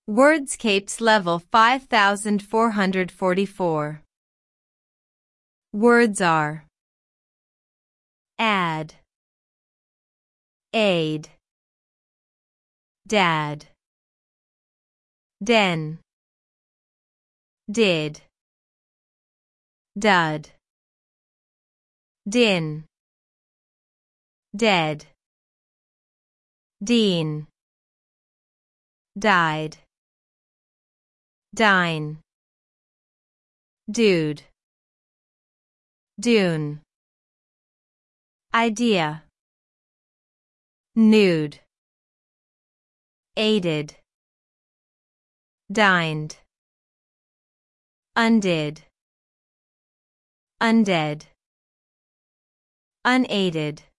Wordscapes level 5444. Words are add, aid, dad, den, did, dud, din, dead, dean, died, dine, dude, dune, idea, nude, aided, dined, undid, undead, unaided.